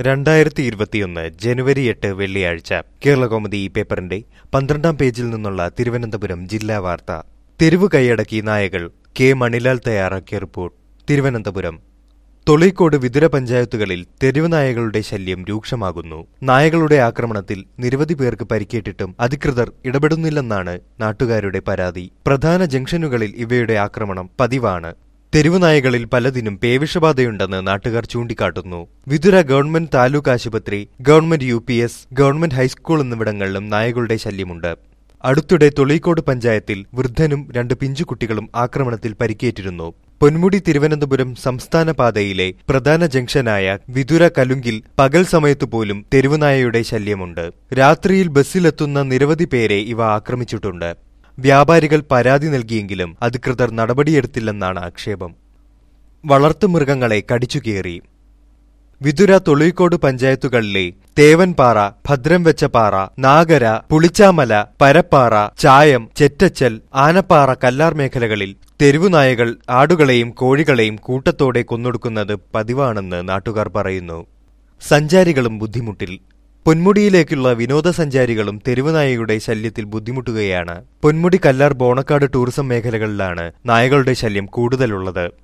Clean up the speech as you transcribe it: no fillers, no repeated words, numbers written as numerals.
2021 ജനുവരി 8 വെള്ളിയാഴ്ച കേരളകൗമുദി പേപ്പറിന്റെ 12-ാം പേജിൽ നിന്നുള്ള തിരുവനന്തപുരം ജില്ലാ വാർത്ത. തെരുവ് കൈയടക്കി നായകൾ. കെ മണിലാൽ തയ്യാറാക്കിയ റിപ്പോർട്ട്. തിരുവനന്തപുരം. തൊളിക്കോട് വിതുര പഞ്ചായത്തുകളിൽ തെരുവ് നായകളുടെ ശല്യം രൂക്ഷമാകുന്നു. നായകളുടെ ആക്രമണത്തിൽ നിരവധി പേർക്ക് പരിക്കേറ്റിട്ടും അധികൃതർ ഇടപെടുന്നില്ലെന്നാണ് നാട്ടുകാരുടെ പരാതി. പ്രധാന ജംഗ്ഷനുകളിൽ ഇവയുടെ ആക്രമണം പതിവാണ്. തെരുവുനായകളിൽ പലതിനും പേവിഷബാധയുണ്ടെന്ന് നാട്ടുകാർ ചൂണ്ടിക്കാട്ടുന്നു. വിതുര ഗവൺമെന്റ് താലൂക്ക് ആശുപത്രി, ഗവൺമെന്റ് UPS, ഗവൺമെന്റ് ഹൈസ്കൂൾ എന്നിവിടങ്ങളിലും നായകളുടെ ശല്യമുണ്ട്. അടുത്തിടെ തൊളിക്കോട് പഞ്ചായത്തിൽ വൃദ്ധനും 2 പിഞ്ചുകുട്ടികളും ആക്രമണത്തിൽ പരിക്കേറ്റിരുന്നു. പൊന്മുടി തിരുവനന്തപുരം സംസ്ഥാന പാതയിലെ പ്രധാന ജംഗ്ഷനായ വിതുര കലുങ്കിൽ പകൽ സമയത്തു പോലും തെരുവുനായയുടെ ശല്യമുണ്ട്. രാത്രിയിൽ ബസ്സിലെത്തുന്ന നിരവധി പേരെ ഇവ ആക്രമിച്ചിട്ടുണ്ട്. വ്യാപാരികൾ പരാതി നൽകിയെങ്കിലും അധികൃതർ നടപടിയെടുത്തില്ലെന്നാണ് ആക്ഷേപം. വളർത്തുമൃഗങ്ങളെ കടിച്ചുകീറി. വിതുര തൊളിക്കോട് പഞ്ചായത്തുകളിലെ തേവൻപാറ, ഭദ്രംവെച്ചപാറ, നാഗര, പുളിച്ചാമല, പരപ്പാറ, ചായം, ചെറ്റച്ചൽ, ആനപ്പാറ, കല്ലാർ മേഖലകളിൽ തെരുവുനായകൾ ആടുകളെയും കോഴികളെയും കൂട്ടത്തോടെ കൊന്നൊടുക്കുന്നത് പതിവാണെന്ന് നാട്ടുകാർ പറയുന്നു. സഞ്ചാരികളും ബുദ്ധിമുട്ടിൽ. പൊന്മുടിയിലേക്കുള്ള വിനോദസഞ്ചാരികളും തെരുവുനായയുടെ ശല്യത്തിൽ ബുദ്ധിമുട്ടുകയാണ്. പൊന്മുടി, കല്ലാർ, ബോണക്കാട് ടൂറിസം മേഖലകളിലാണ് നായകളുടെ ശല്യം കൂടുതലുള്ളത്.